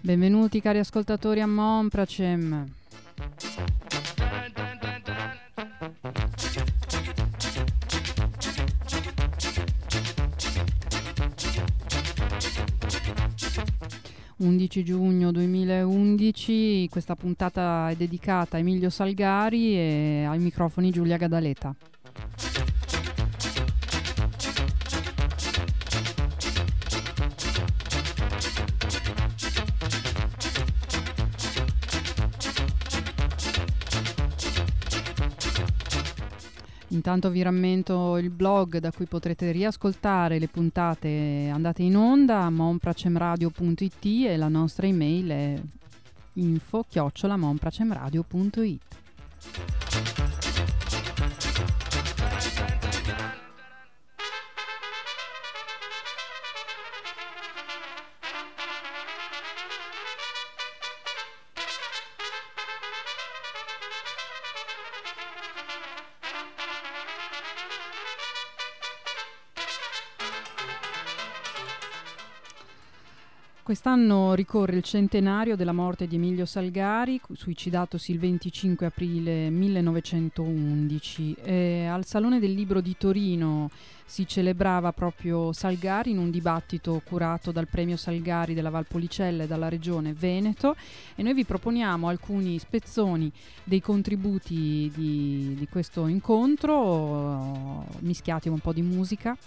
Benvenuti cari ascoltatori a Monpracem. «11 giugno 2011, questa puntata è dedicata a Emilio Salgari e ai microfoni Giulia Gadaleta. Intanto vi rammento il blog da cui potrete riascoltare le puntate andate in onda, monpracemradio.it, e la nostra email è info@monpracemradio.it. Quest'anno ricorre il centenario della morte di Emilio Salgari, suicidatosi il 25 aprile 1911. Al Salone del Libro di Torino si celebrava proprio Salgari in un dibattito curato dal Premio Salgari della Valpolicella e dalla Regione Veneto, e noi vi proponiamo alcuni spezzoni dei contributi di questo incontro, mischiati con un po' di musica.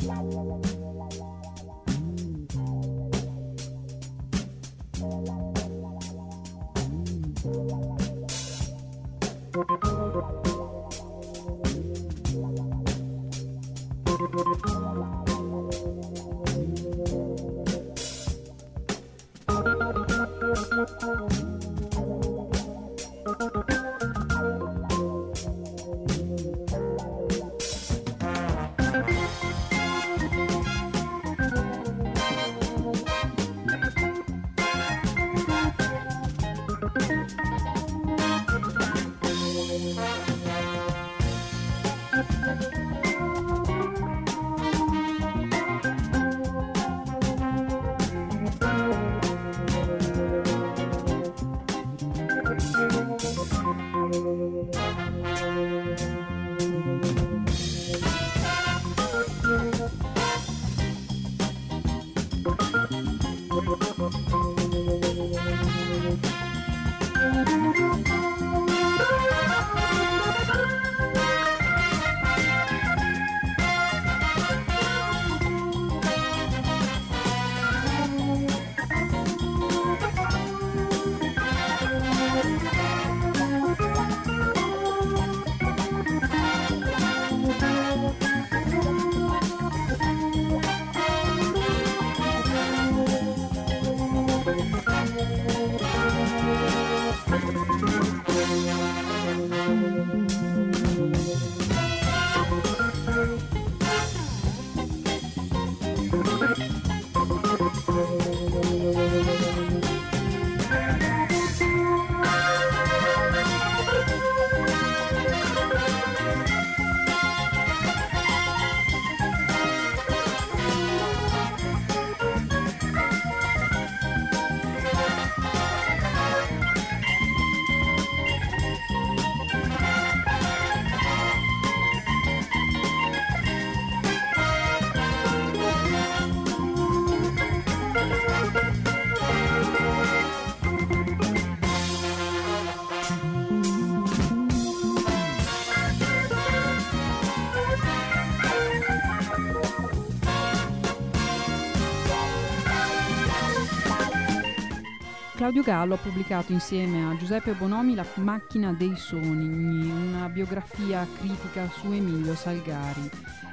Claudio Gallo ha pubblicato insieme a Giuseppe Bonomi La macchina dei sogni, una biografia critica su Emilio Salgari.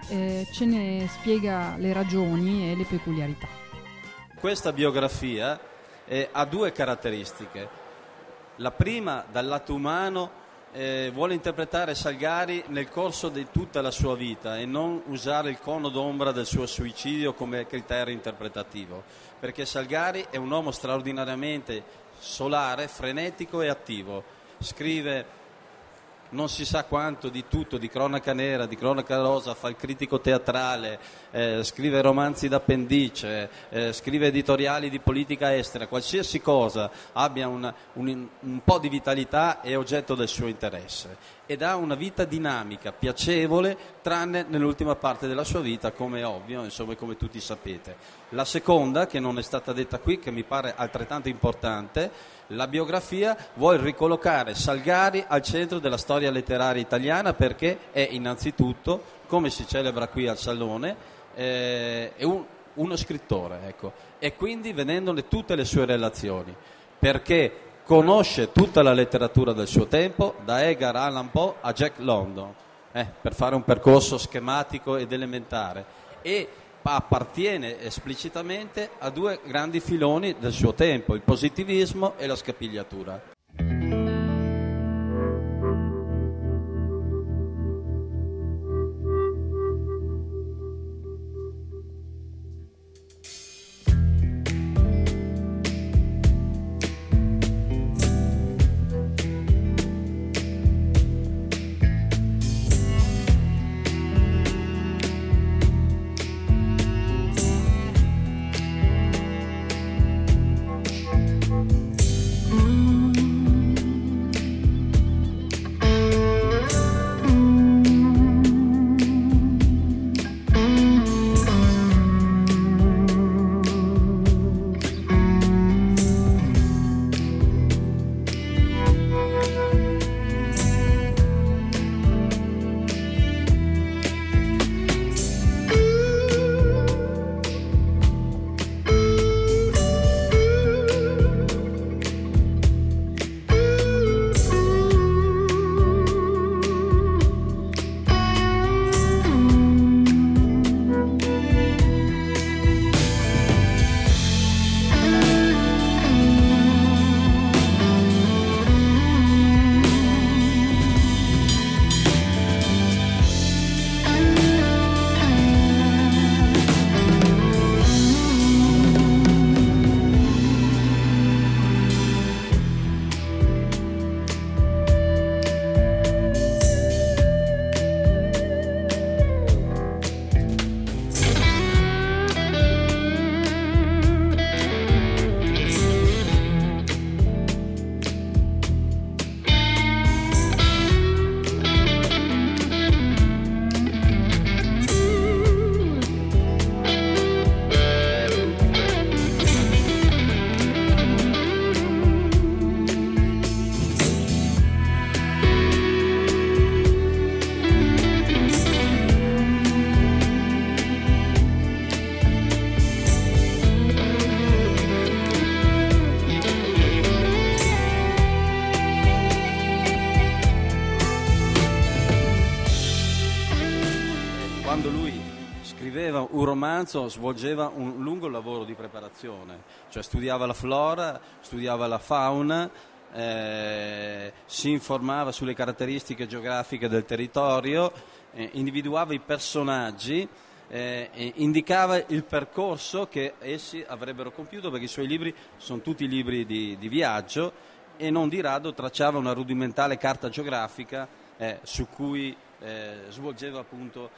Ce ne spiega le ragioni e le peculiarità. Questa biografia ha due caratteristiche. La prima, dal lato umano, vuole interpretare Salgari nel corso di tutta la sua vita e non usare il cono d'ombra del suo suicidio come criterio interpretativo, perché Salgari è un uomo straordinariamente solare, frenetico e attivo. Scrive non si sa quanto di tutto, di cronaca nera, di cronaca rosa, fa il critico teatrale, scrive romanzi d'appendice, scrive editoriali di politica estera, qualsiasi cosa abbia un po' di vitalità è oggetto del suo interesse ed ha una vita dinamica, piacevole, tranne nell'ultima parte della sua vita, come è ovvio, insomma, come tutti sapete. La seconda, che non è stata detta qui, che mi pare altrettanto importante, la biografia vuole ricollocare Salgari al centro della storia letteraria italiana, perché è innanzitutto, come si celebra qui al Salone, è uno scrittore, ecco, e quindi vedendone tutte le sue relazioni, perché conosce tutta la letteratura del suo tempo, da Edgar Allan Poe a Jack London, per fare un percorso schematico ed elementare, e appartiene esplicitamente a due grandi filoni del suo tempo, il positivismo e la scapigliatura. Un romanzo, svolgeva un lungo lavoro di preparazione, cioè studiava la flora, studiava la fauna, si informava sulle caratteristiche geografiche del territorio, individuava i personaggi, indicava il percorso che essi avrebbero compiuto, perché i suoi libri sono tutti libri di viaggio, e non di rado tracciava una rudimentale carta geografica su cui svolgeva appunto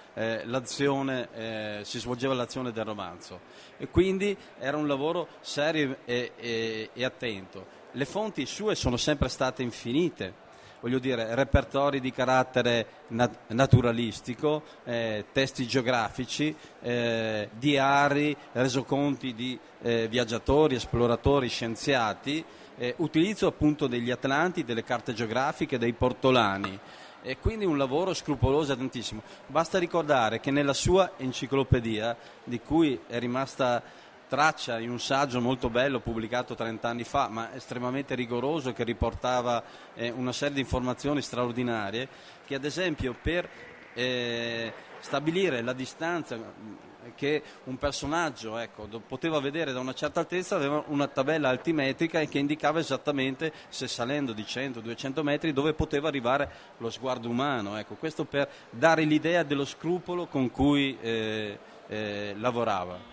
si svolgeva l'azione del romanzo, e quindi era un lavoro serio e attento. Le fonti sue sono sempre state infinite, voglio dire, repertori di carattere naturalistico, testi geografici, diari, resoconti di viaggiatori, esploratori, scienziati, utilizzo appunto degli atlanti, delle carte geografiche, dei portolani. E quindi un lavoro scrupoloso e attentissimo. Basta ricordare che nella sua enciclopedia, di cui è rimasta traccia in un saggio molto bello pubblicato 30 anni fa, ma estremamente rigoroso, che riportava una serie di informazioni straordinarie, che ad esempio per stabilire la distanza che un personaggio poteva vedere da una certa altezza, aveva una tabella altimetrica che indicava esattamente, se salendo di 100-200 metri, dove poteva arrivare lo sguardo umano. Questo per dare l'idea dello scrupolo con cui lavorava.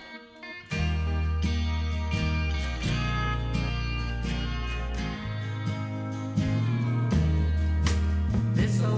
This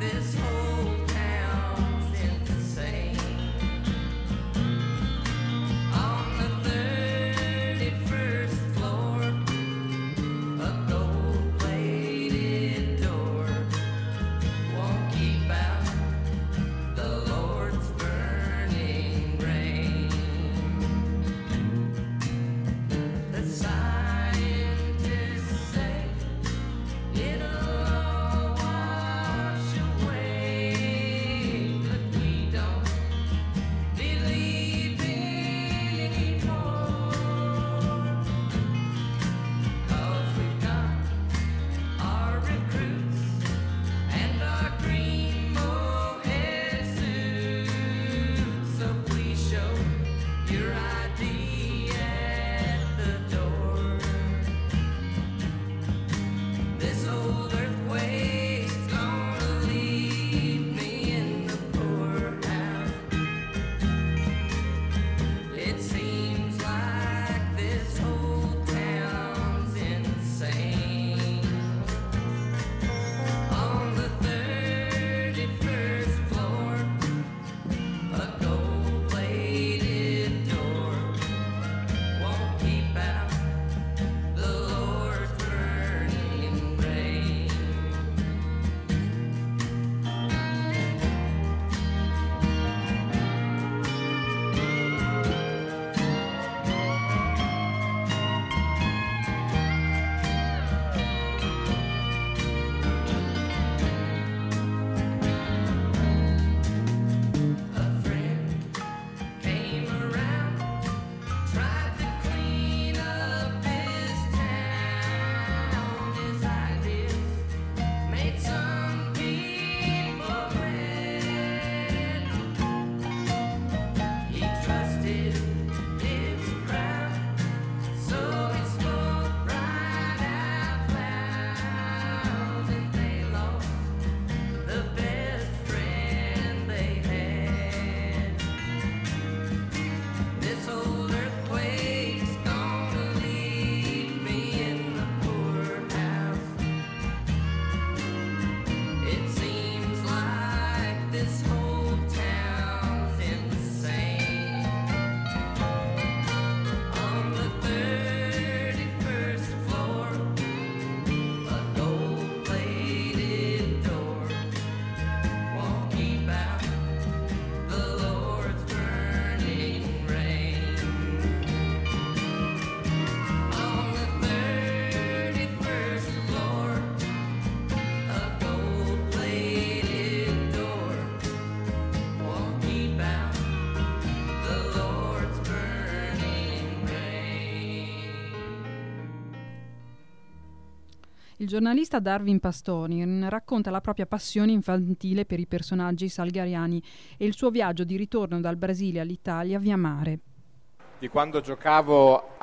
Il giornalista Darwin Pastorin racconta la propria passione infantile per i personaggi salgariani e il suo viaggio di ritorno dal Brasile all'Italia via mare. Di quando giocavo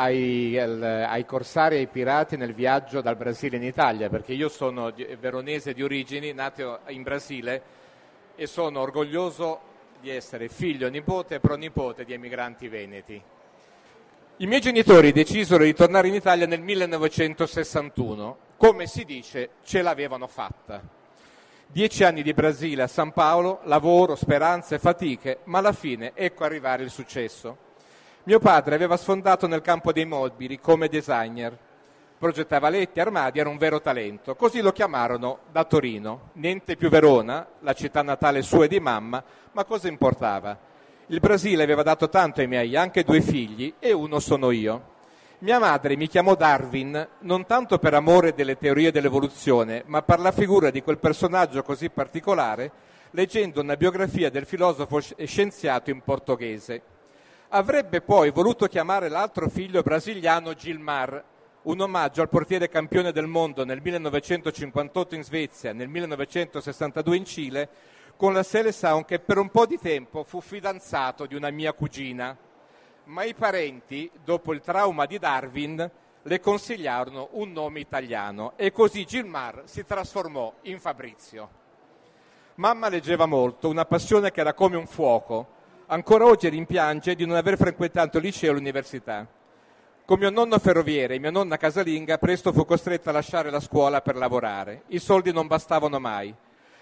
ai corsari e ai pirati nel viaggio dal Brasile in Italia, perché io sono veronese di origini, nato in Brasile, e sono orgoglioso di essere figlio, nipote e pronipote di emigranti veneti. I miei genitori decisero di tornare in Italia nel 1961. Come si dice, ce l'avevano fatta. 10 anni di Brasile a San Paolo, lavoro, speranze, fatiche, ma alla fine ecco arrivare il successo. Mio padre aveva sfondato nel campo dei mobili come designer. Progettava letti, armadi, era un vero talento. Così lo chiamarono da Torino. Niente più Verona, la città natale sua e di mamma, ma cosa importava? Il Brasile aveva dato tanto ai miei, anche 2 figli, e uno sono io. Mia madre mi chiamò Darwin non tanto per amore delle teorie dell'evoluzione, ma per la figura di quel personaggio così particolare, leggendo una biografia del filosofo e scienziato in portoghese. Avrebbe poi voluto chiamare l'altro figlio brasiliano Gilmar, un omaggio al portiere campione del mondo nel 1958 in Svezia, nel 1962 in Cile, con la Seleção, che per un po' di tempo fu fidanzato di una mia cugina. Ma i parenti, dopo il trauma di Darwin, le consigliarono un nome italiano e così Gilmar si trasformò in Fabrizio. Mamma leggeva molto, una passione che era come un fuoco. Ancora oggi rimpiange di non aver frequentato il liceo e l'università. Con mio nonno ferroviere e mia nonna casalinga presto fu costretta a lasciare la scuola per lavorare. I soldi non bastavano mai.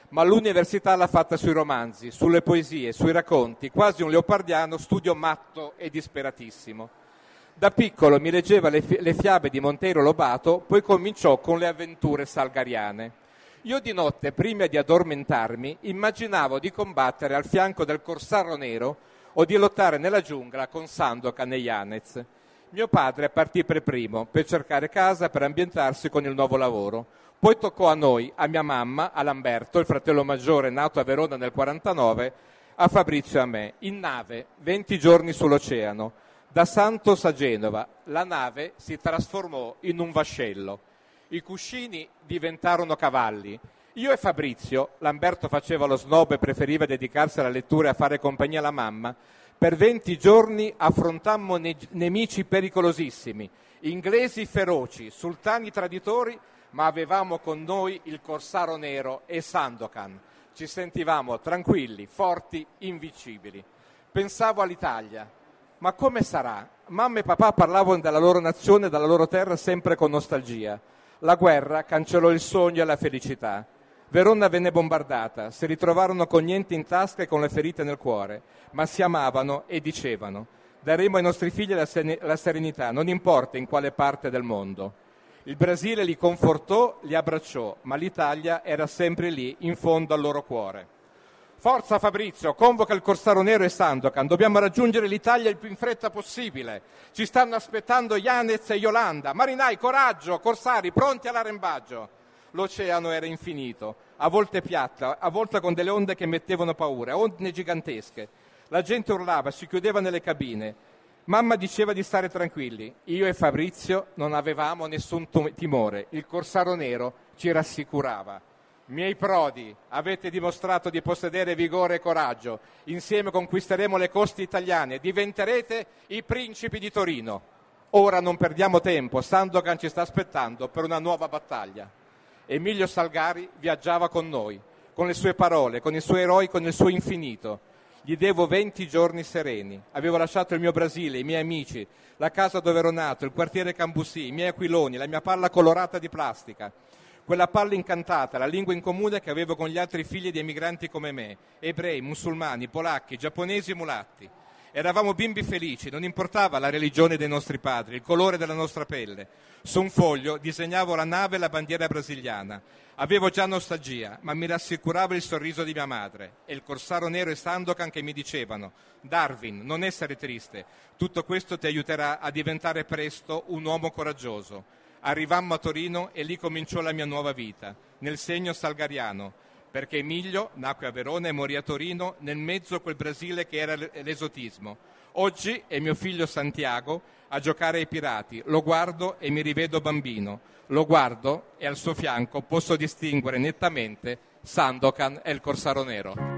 ma l'università l'ha fatta sui romanzi, sulle poesie, sui racconti, quasi un leopardiano studio matto e disperatissimo. Da piccolo mi leggeva le fiabe di Monteiro Lobato, poi cominciò con le avventure salgariane. Io di notte, prima di addormentarmi, immaginavo di combattere al fianco del Corsaro Nero o di lottare nella giungla con Sandokan e Yanez. Mio padre partì per primo per cercare casa, per ambientarsi con il nuovo lavoro. Poi toccò a noi, a mia mamma, a Lamberto, il fratello maggiore nato a Verona nel 49, a Fabrizio e a me, in nave, 20 giorni sull'oceano. Da Santos a Genova, la nave si trasformò in un vascello. I cuscini diventarono cavalli. Io e Fabrizio, Lamberto faceva lo snob e preferiva dedicarsi alla lettura e a fare compagnia alla mamma, per 20 giorni affrontammo nemici pericolosissimi, inglesi feroci, sultani traditori, ma avevamo con noi il Corsaro Nero e Sandokan. Ci sentivamo tranquilli, forti, invincibili. Pensavo all'Italia. Ma come sarà? Mamma e papà parlavano della loro nazione e della loro terra sempre con nostalgia. La guerra cancellò il sogno e la felicità. Verona venne bombardata, si ritrovarono con niente in tasca e con le ferite nel cuore, ma si amavano e dicevano: daremo ai nostri figli la serenità, non importa in quale parte del mondo. Il Brasile li confortò, li abbracciò, ma l'Italia era sempre lì, in fondo al loro cuore. Forza Fabrizio, convoca il Corsaro Nero e Sandokan, dobbiamo raggiungere l'Italia il più in fretta possibile. Ci stanno aspettando Yanez e Yolanda. Marinai, coraggio, corsari, pronti all'arrembaggio. L'oceano era infinito, a volte piatta, a volte con delle onde che mettevano paura, onde gigantesche. La gente urlava, si chiudeva nelle cabine. Mamma diceva di stare tranquilli. Io e Fabrizio non avevamo nessun timore. Il Corsaro Nero ci rassicurava. Miei prodi, avete dimostrato di possedere vigore e coraggio. Insieme conquisteremo le coste italiane. Diventerete i principi di Torino. Ora non perdiamo tempo. Sandokan ci sta aspettando per una nuova battaglia. Emilio Salgari viaggiava con noi, con le sue parole, con i suoi eroi, con il suo infinito. Gli devo 20 giorni sereni. Avevo lasciato il mio Brasile, i miei amici, la casa dove ero nato, il quartiere Cambussì, i miei aquiloni, la mia palla colorata di plastica. Quella palla incantata, la lingua in comune che avevo con gli altri figli di emigranti come me, ebrei, musulmani, polacchi, giapponesi e mulatti. Eravamo bimbi felici, non importava la religione dei nostri padri, il colore della nostra pelle. Su un foglio disegnavo la nave e la bandiera brasiliana. Avevo già nostalgia, ma mi rassicurava il sorriso di mia madre e il Corsaro Nero e Sandokan che mi dicevano: Darwin, non essere triste, tutto questo ti aiuterà a diventare presto un uomo coraggioso. Arrivammo a Torino e lì cominciò la mia nuova vita, nel segno salgariano, perché Emilio nacque a Verona e morì a Torino, nel mezzo a quel Brasile che era l'esotismo. Oggi è mio figlio Santiago a giocare ai pirati, lo guardo e mi rivedo bambino, lo guardo e al suo fianco posso distinguere nettamente Sandokan e il Corsaro Nero.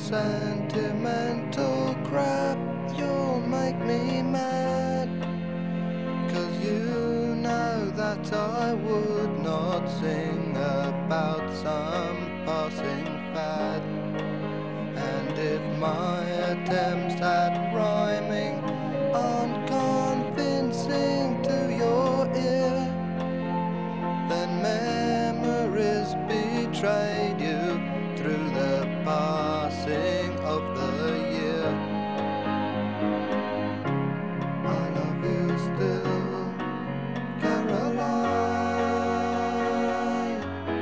sentimental crap, you'll make me mad. 'Cause you know that I would not sing about some passing fad. And if my attempts at rhyming aren't convincing to your ear, then memories betrayed you through the passing of the year. I love you still, Caroline.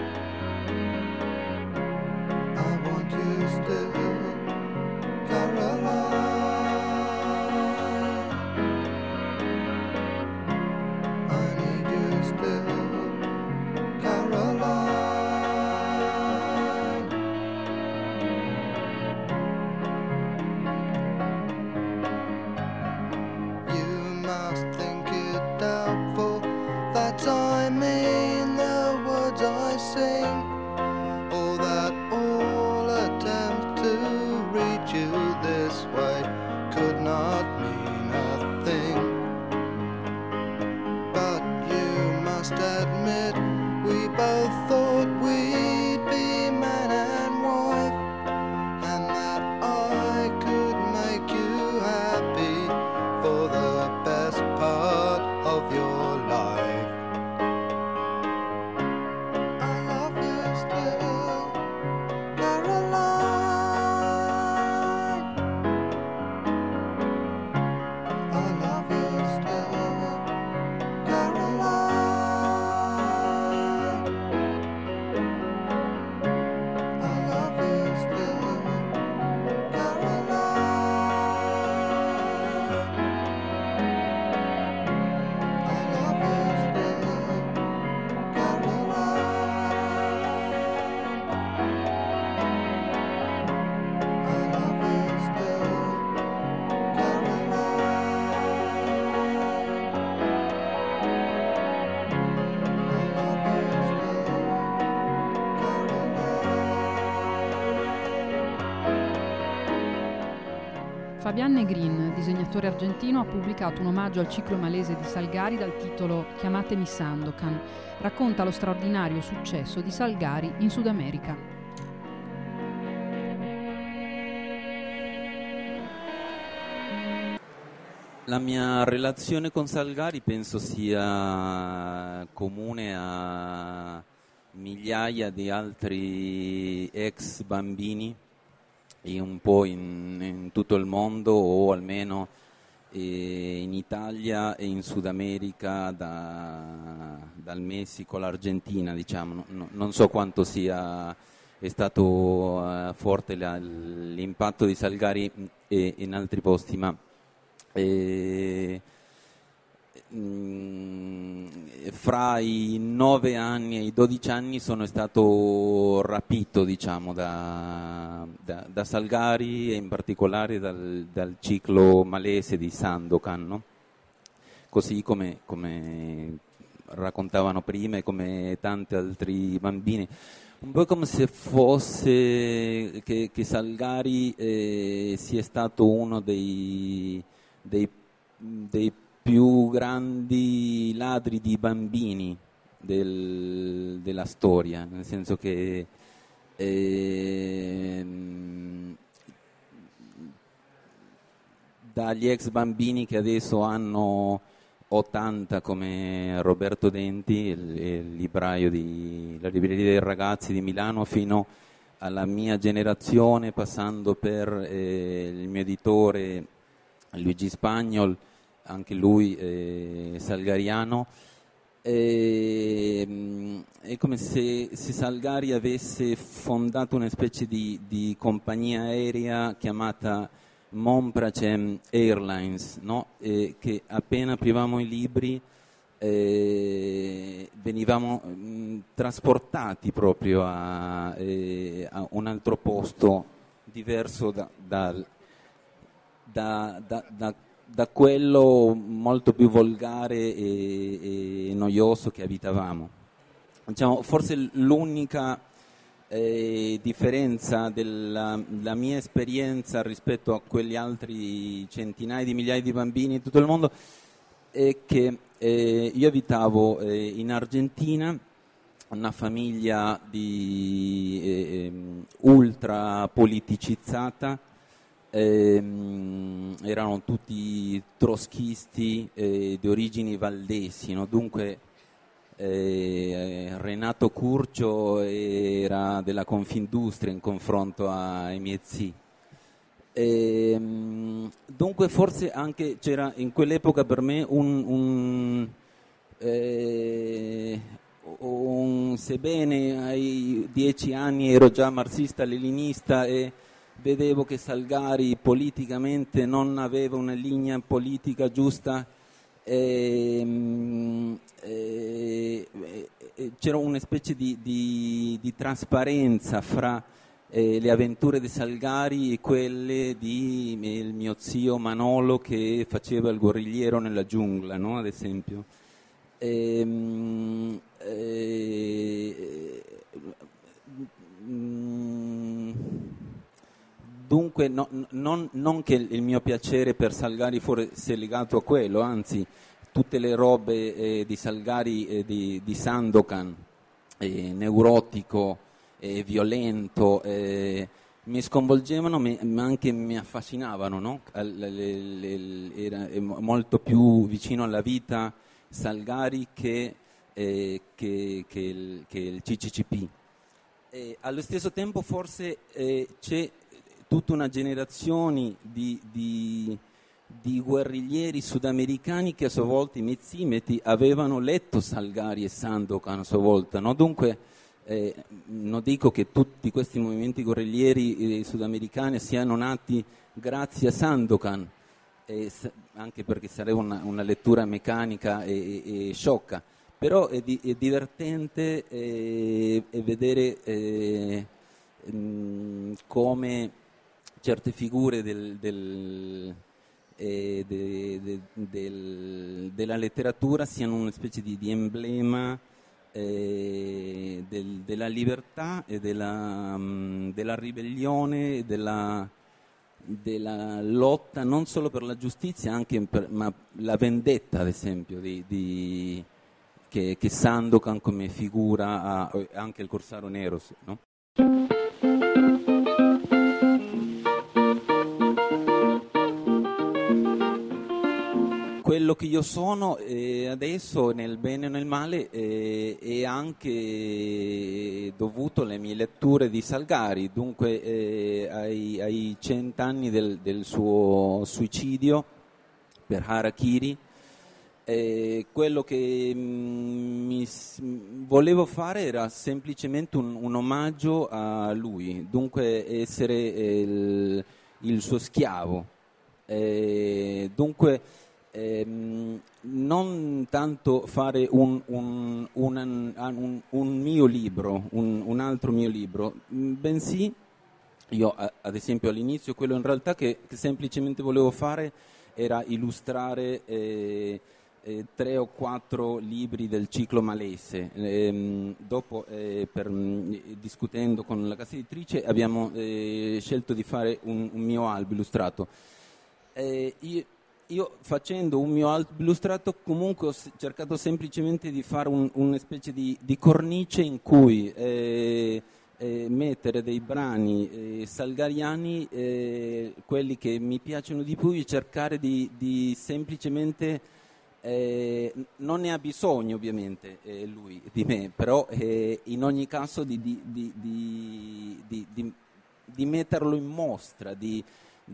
I want you still, Caroline. I need you still, Caroline. You must think it doubtful that I mean the words I sing, or that all attempts to reach you this way could not mean a thing. But you must admit we both thought we'd be man and wife, and that I could make you happy for the best part of your life. I love you still, Caroline. I love you still, Caroline. I love you still, Caroline. I love you still, Caroline. I love you still, Fabian Negrin, disegnatore argentino, ha pubblicato un omaggio al ciclo malese di Salgari dal titolo Chiamatemi Sandokan. Racconta lo straordinario successo di Salgari in Sud America. La mia relazione con Salgari penso sia comune a migliaia di altri ex bambini un po' in tutto il mondo, o almeno in Italia e in Sud America, dal Messico all'Argentina, diciamo. Non so quanto è stato forte l'impatto di Salgari in altri posti, ma fra i 9 anni e i 12 anni sono stato rapito, diciamo, da Salgari, e in particolare dal ciclo malese di Sandokan, no? Così come raccontavano prima e come tanti altri bambini. Un po' come se fosse che Salgari sia stato uno dei più grandi ladri di bambini della storia, nel senso che dagli ex bambini che adesso hanno 80 come Roberto Denti, il libraio la libreria dei ragazzi di Milano, fino alla mia generazione, passando per il mio editore Luigi Spagnol, anche lui salgariano. È come se Salgari avesse fondato una specie di compagnia aerea chiamata Monpracem Airlines, no? Che appena aprivamo i libri venivamo trasportati proprio a un altro posto diverso da quello molto più volgare e noioso che abitavamo. Diciamo, forse l'unica differenza della mia esperienza rispetto a quegli altri centinaia di migliaia di bambini in tutto il mondo è che io abitavo in Argentina, una famiglia ultra politicizzata, erano tutti trotskisti di origini valdesi, no? Dunque Renato Curcio era della Confindustria in confronto ai miei zii. Dunque forse anche c'era in quell'epoca per me sebbene ai 10 anni ero già marxista-leninista e vedevo che Salgari politicamente non aveva una linea politica giusta, c'era una specie di trasparenza fra le avventure di Salgari e quelle di il mio zio Manolo che faceva il guerrigliero nella giungla, no? Ad esempio. Dunque non che il mio piacere per Salgari fosse legato a quello, anzi tutte le robe di Salgari, di Sandokan, neurotico, violento, mi sconvolgevano ma anche mi affascinavano, no? Era molto più vicino alla vita Salgari che il CCCP. Allo stesso tempo forse c'è tutta una generazione di guerriglieri sudamericani che a sua volta, i mezzimeti, avevano letto Salgari e Sandokan a sua volta, no? Dunque non dico che tutti questi movimenti guerriglieri sudamericani siano nati grazie a Sandokan, anche perché sarebbe una lettura meccanica e sciocca, però è divertente vedere come certe figure della letteratura siano una specie di emblema della libertà e della ribellione, della lotta non solo per la giustizia, ma la vendetta, ad esempio, che Sandokan come figura ha, anche il Corsaro Nero, no? Quello che io sono adesso, nel bene e nel male, è anche dovuto alle mie letture di Salgari, dunque ai 100 anni del suo suicidio per Harakiri. Quello che volevo fare era semplicemente un omaggio a lui, dunque essere il suo schiavo. Dunque non tanto fare un mio libro, un altro mio libro, bensì io ad esempio all'inizio quello in realtà che semplicemente volevo fare era illustrare 3 o 4 libri del ciclo malese. Dopo discutendo con la casa editrice abbiamo scelto di fare un mio albo illustrato. Io facendo un mio albo illustrato comunque ho cercato semplicemente di fare una specie di cornice in cui mettere dei brani salgariani, quelli che mi piacciono di più, e cercare di semplicemente, non ne ha bisogno ovviamente lui di me, però in ogni caso di metterlo in mostra, di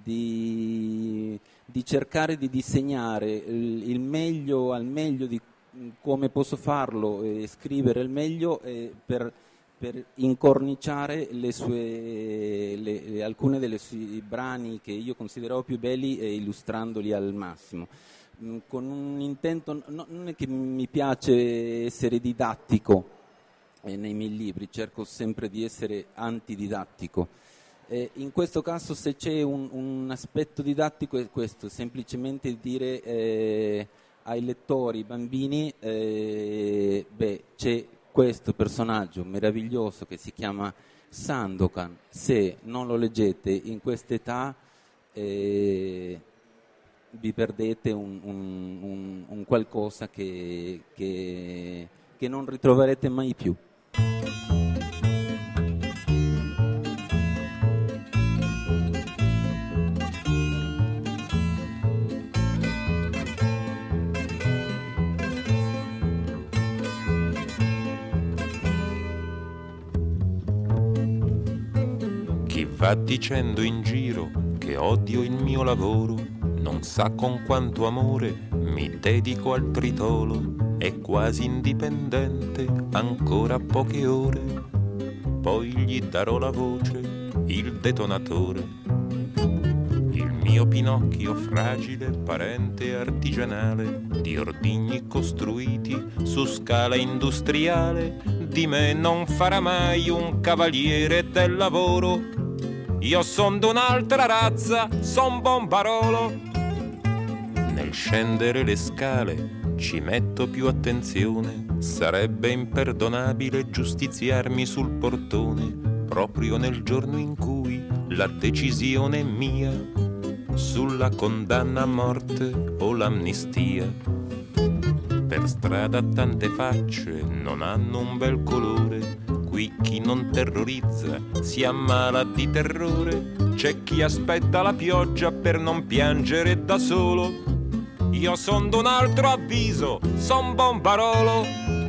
cercare di disegnare il meglio al meglio di come posso farlo e scrivere il meglio per incorniciare alcune delle sue brani che io consideravo più belli e illustrandoli al massimo, con un intento. Non è che mi piace essere didattico nei miei libri, cerco sempre di essere antididattico. In questo caso, se c'è un aspetto didattico, è questo, semplicemente dire ai lettori, bambini, c'è questo personaggio meraviglioso che si chiama Sandokan, se non lo leggete in quest'età, vi perdete un qualcosa che non ritroverete mai più. Chi va dicendo in giro che odio il mio lavoro non sa con quanto amore mi dedico al tritolo. È quasi indipendente, ancora poche ore, poi gli darò la voce, il detonatore. Il mio Pinocchio fragile, parente artigianale, di ordigni costruiti su scala industriale, di me non farà mai un cavaliere del lavoro. Io son d'un'altra razza, son Bombarolo. Nel scendere le scale ci metto più attenzione, sarebbe imperdonabile giustiziarmi sul portone, proprio nel giorno in cui la decisione è mia sulla condanna a morte o l'amnistia. Per strada tante facce non hanno un bel colore, qui chi non terrorizza si ammala di terrore, c'è chi aspetta la pioggia per non piangere da solo. Io son d'un altro avviso, son Bombarolo.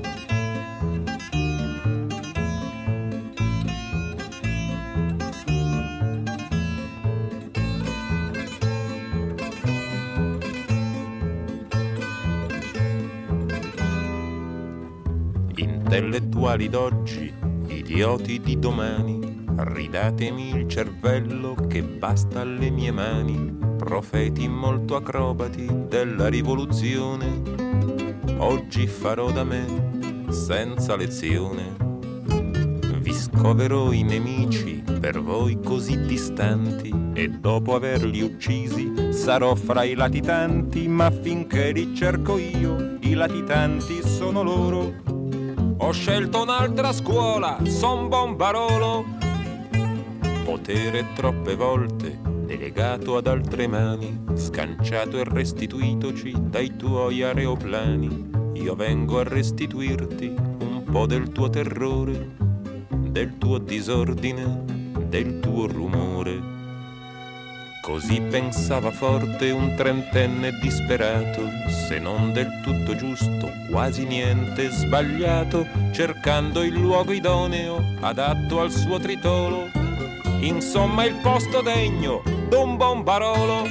Intellettuali d'oggi, idioti di domani, ridatemi il cervello che basta alle mie mani. Profeti molto acrobati della rivoluzione, oggi farò da me senza lezione. Vi scoverò i nemici per voi così distanti e dopo averli uccisi sarò fra i latitanti, ma finché li cerco io i latitanti sono loro. Ho scelto un'altra scuola, son Bombarolo. Potere troppe volte delegato ad altre mani, scanciato e restituitoci dai tuoi aeroplani. Io vengo a restituirti un po' del tuo terrore, del tuo disordine, del tuo rumore. Così pensava forte un trentenne disperato, se non del tutto giusto, quasi niente sbagliato, cercando il luogo idoneo, adatto al suo tritolo. Insomma il posto degno d'un Bombarolo.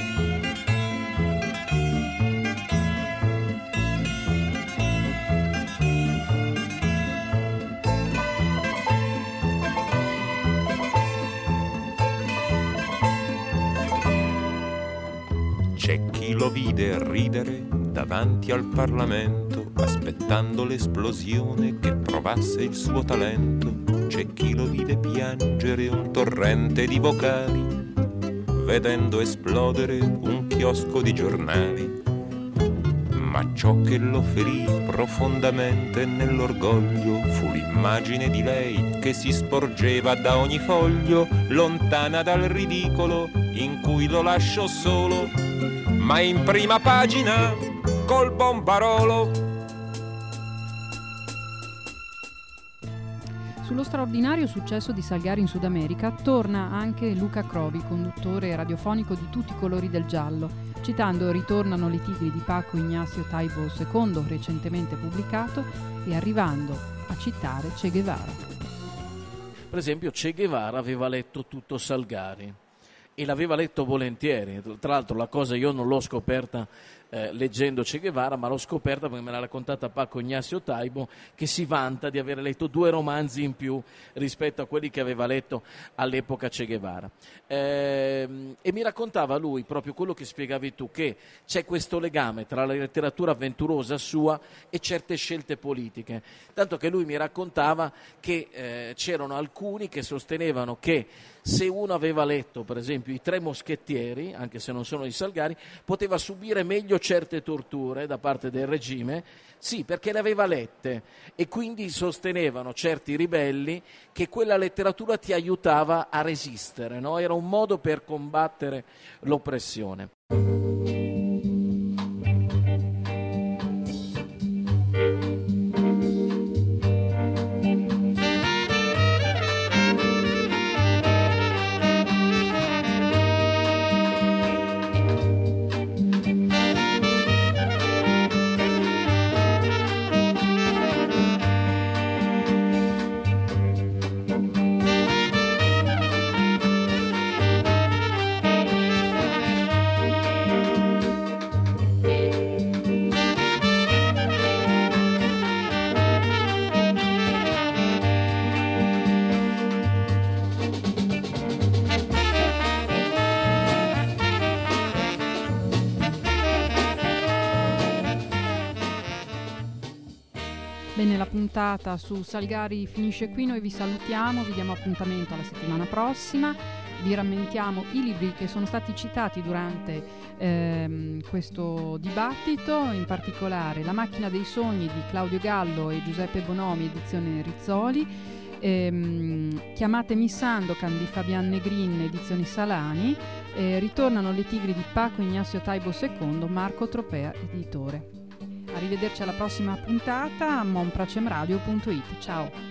C'è chi lo vide ridere davanti al Parlamento, aspettando l'esplosione che provasse il suo talento. C'è chi lo vide piangere un torrente di vocali, vedendo esplodere un chiosco di giornali. Ma ciò che lo ferì profondamente nell'orgoglio fu l'immagine di lei che si sporgeva da ogni foglio, lontana dal ridicolo in cui lo lasciò solo, ma in prima pagina col Bombarolo. Sullo straordinario successo di Salgari in Sud America torna anche Luca Crovi, conduttore radiofonico di Tutti i colori del giallo, citando Ritornano le tigri di Paco Ignacio Taibo II, recentemente pubblicato, e arrivando a citare Che Guevara. Per esempio Che Guevara aveva letto tutto Salgari e l'aveva letto volentieri. Tra l'altro la cosa io non l'ho scoperta leggendo Che Guevara, ma l'ho scoperta perché me l'ha raccontata Paco Ignacio Taibo, che si vanta di aver letto 2 romanzi in più rispetto a quelli che aveva letto all'epoca Che Guevara. E mi raccontava lui proprio quello che spiegavi tu, che c'è questo legame tra la letteratura avventurosa sua e certe scelte politiche, tanto che lui mi raccontava che c'erano alcuni che sostenevano che se uno aveva letto per esempio I Tre Moschettieri, anche se non sono di Salgari, poteva subire meglio certe torture da parte del regime, sì, perché le aveva lette e quindi sostenevano certi ribelli che quella letteratura ti aiutava a resistere, no? Era un modo per combattere l'oppressione. Bene, la puntata su Salgari finisce qui, noi vi salutiamo, vi diamo appuntamento alla settimana prossima, vi rammentiamo i libri che sono stati citati durante questo dibattito, in particolare La macchina dei sogni di Claudio Gallo e Giuseppe Bonomi, edizione Rizzoli, Chiamatemi Sandokan di Fabian Negrin, edizioni Salani, Ritornano le tigri di Paco Ignacio Taibo II, Marco Tropea, editore. Arrivederci alla prossima puntata a monpracemradio.it. Ciao.